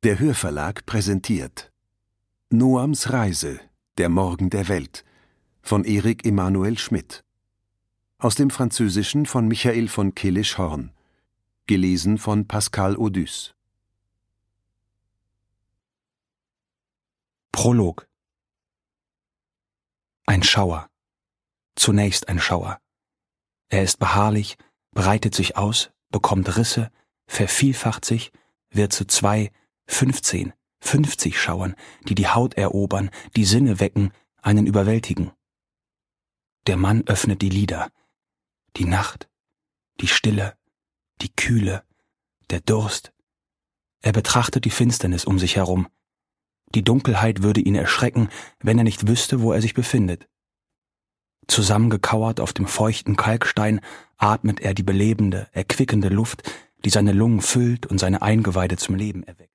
Der Hörverlag präsentiert Noams Reise, der Morgen der Welt von Erik Emanuel Schmidt. Aus dem Französischen von Michael von Kilisch-Horn. Gelesen von Pascal Audus. Prolog. Ein Schauer. Zunächst ein Schauer. Er ist beharrlich, breitet sich aus, bekommt Risse, vervielfacht sich, wird zu 2, 15, 50 Schauern, die die Haut erobern, die Sinne wecken, einen überwältigen. Der Mann öffnet die Lider. Die Nacht, die Stille, die Kühle, der Durst. Er betrachtet die Finsternis um sich herum. Die Dunkelheit würde ihn erschrecken, wenn er nicht wüsste, wo er sich befindet. Zusammengekauert auf dem feuchten Kalkstein atmet er die belebende, erquickende Luft, die seine Lungen füllt und seine Eingeweide zum Leben erweckt.